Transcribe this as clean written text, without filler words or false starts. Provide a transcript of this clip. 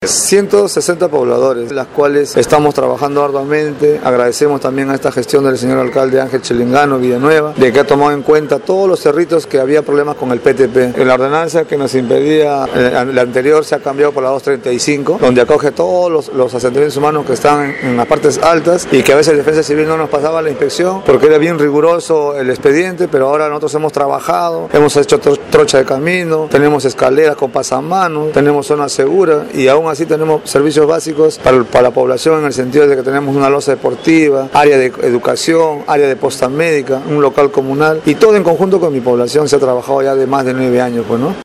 160 pobladores, las cuales estamos trabajando arduamente. Agradecemos también a esta gestión del señor alcalde Ángel Chelingano Villanueva, de que ha tomado en cuenta todos los cerritos que había problemas con el PTP. La ordenanza que nos impedía, la anterior, se ha cambiado por la 235, donde acoge todos los asentamientos humanos que están en las partes altas y que a veces Defensa Civil no nos pasaba la inspección porque era bien riguroso el expediente, pero ahora nosotros hemos trabajado, hemos hecho trocha de camino, tenemos escaleras con pasamanos, tenemos zona segura y aún así tenemos servicios básicos para la población, en el sentido de que tenemos una loza deportiva, área de educación, área de posta médica, un local comunal, y todo en conjunto con mi población se ha trabajado ya de más de 9 años, pues, ¿no?